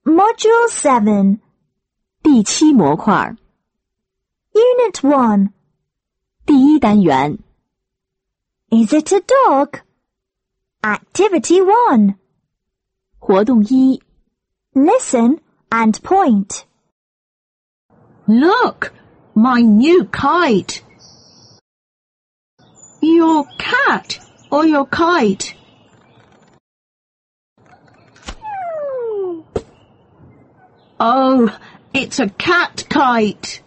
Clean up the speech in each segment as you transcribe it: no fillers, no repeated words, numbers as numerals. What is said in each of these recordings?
Module 7. 第7模块 Unit 1. 第1单元 Is it a dog? Activity 1. 活动1 Listen and point. Look, my new kite. Your cat or your kite? Oh, it's a cat kite.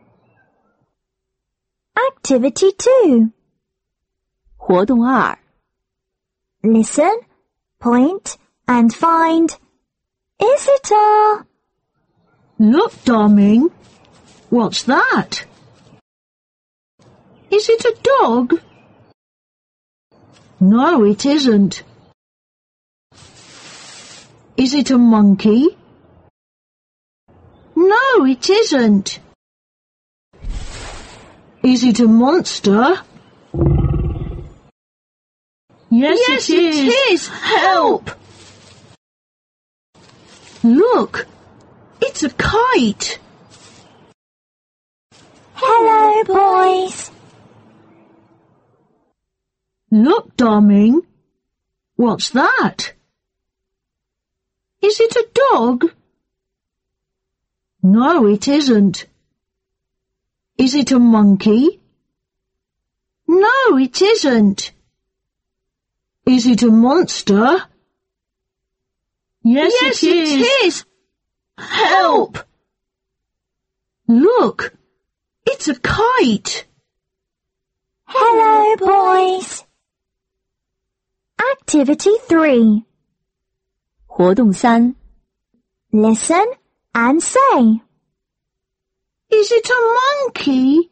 Activity 2. 活动2 Listen, point, and find. Is it a... Look, darling. What's that? Is it a dog? No, it isn't. Is it a monkey? No, it isn't. Is it a monster? Yes, it is. Help! Look, it's a kite. Hello, boys. Look, darling. What's that? Is it a dog? No, it isn't. Is it a monkey? No, it isn't. Is it a monster? Yes, it is. Help! Look, it's a kite. Hello, boys. Activity 3. 活动3 Listen and say. Is it a monkey?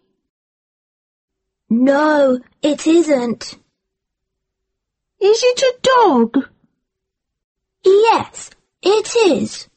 No, it isn't. Is it a dog? Yes, it is.